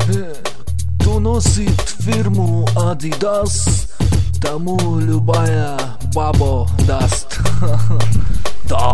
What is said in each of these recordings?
Кто носит фирму Adidas, тому любая баба даст. Да.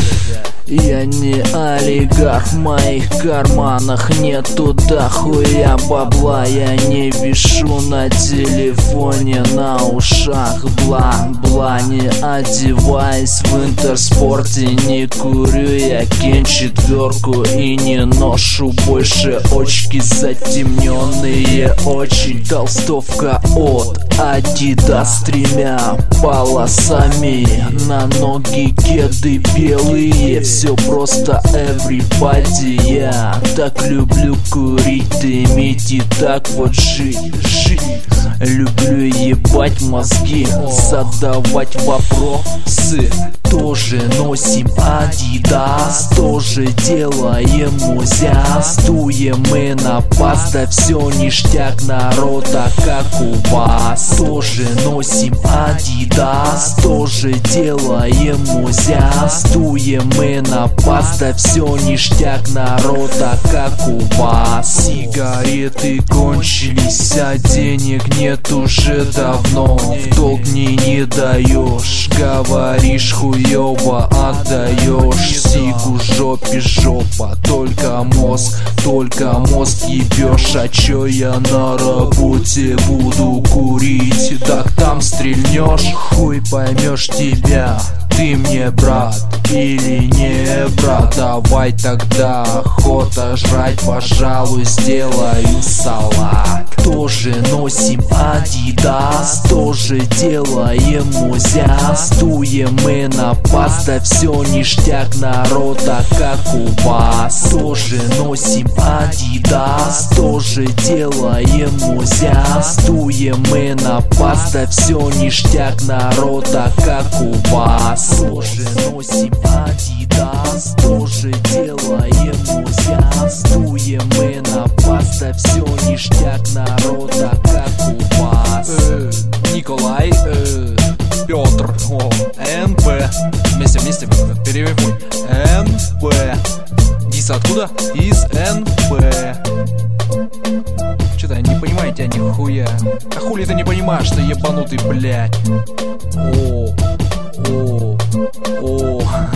Я не олигарх, в моих карманах нету дохуя бабла. Я не вишу на телефоне, на ушах бла-бла. Не одеваюсь в интерспорте, не курю я Кен-4 и не ношу больше очки затемненные очень. Толстовка от Adidas с 3 полосами, на ноги кеды белые. Все просто everybody. Я так люблю курить, дымить и так вот жить. Люблю ебать мозги, задавать вопросы. Тоже носим Adidas, тоже делаем музяс. Дуем мы на пас, да все ништяк, народ, а как у вас. Тоже носим Adidas, тоже делаем музяс. Дуем мы на пас, да все ништяк, народ, а как у вас. Сигареты кончились, а денег нет уже давно. В долг мне не даешь, говоришь хуёво отдаешь. Сигу жопе жопа, только мозг ебешь. А чё я на работе буду курить? Так там стрельнешь, хуй поймешь тебя. Ты мне брат или не брат? Давай тогда охота жрать, пожалуй, сделаю салат. Тоже носим Adidas, тоже делаем музяс. Дуем мы на пас, да все ништяк, народ, а как у вас. Тоже носим Adidas, тоже делаем музяс. Дуем мы на пас, да все ништяк, народ, а как у вас. Тоже носим Adidas, тоже делаем музяс. Дуем мы на пас, да все ништяк, народ, а как у вас. Николай, Петр, НП. Вместе, переводим. НП. Дис откуда? Из НП. Что-то не понимаете, нихуя. А хули ты не понимаешь, что ебанутый, блядь? О.